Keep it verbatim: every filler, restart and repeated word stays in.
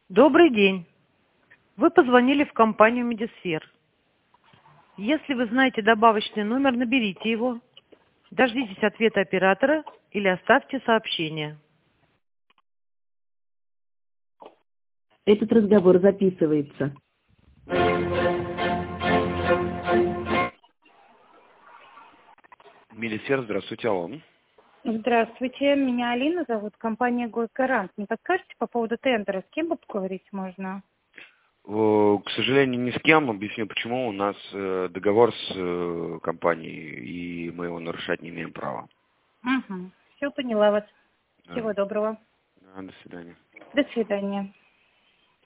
Добрый день. Вы позвонили в компанию Медисфер. Если вы знаете добавочный номер, наберите его. Дождитесь ответа оператора или оставьте сообщение. Этот разговор записывается. Медисфер, здравствуйте, алло. Здравствуйте, меня Алина зовут, компания «Госгарант». Не подскажете по поводу тендера, с кем бы поговорить можно? Э, К сожалению, ни с кем. Объясню почему. У нас э, договор с э, компанией, и мы его нарушать не имеем права. Угу. Все, поняла вас. Да. Всего доброго. Да, до свидания. До свидания.